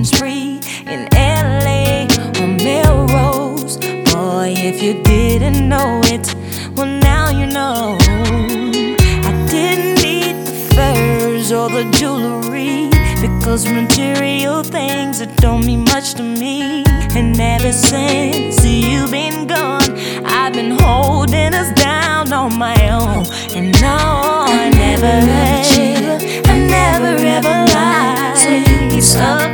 shopping spree in LA on Melrose. Boy, if you didn't know it, well now you know. I didn't need the furs or the jewelry, because material things that don't mean much to me. And ever since you've been gone, I've been holding us down on my own. And no, I never ever lied. So you keep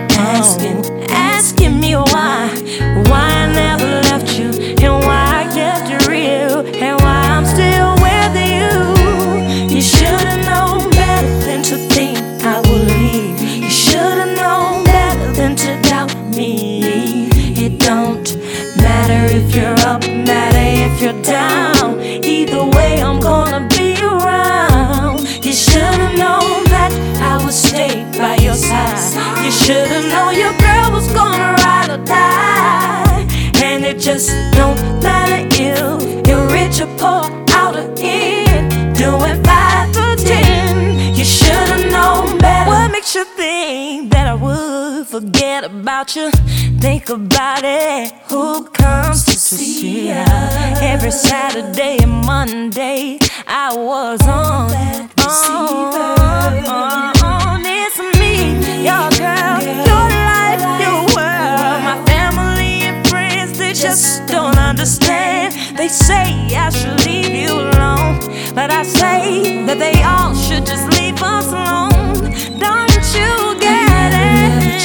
asking me why I never left you, and why I kept it real, and why I'm still with you. You should've known better than to think I would leave. You should've known better than to doubt me. It don't matter if you're up, matter if you're down. Either way, I'm gonna be around. You should've known that I would stay by your side. You should've known your girl was gonna ride or die. And it just don't matter if you're rich or poor, out or in, doing 5 or 10. You should've known better. What makes you think that I would forget about you? Think about it. Who comes to see ya every Saturday and Monday? I was on it's me, your girl, your life, your world. My family and friends, they just don't understand. They say I should leave you alone, but I say that they all should just leave us alone. Don't you get it?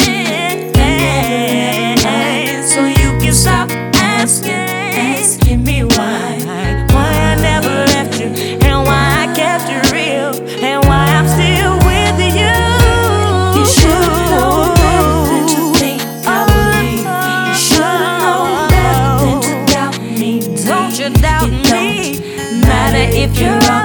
So you can stop asking me why I never left you, and why I kept it real, and why I'm still with you. You should've known better than to think I would leave. You should've known better than to doubt me. Don't you doubt me. Matter if you're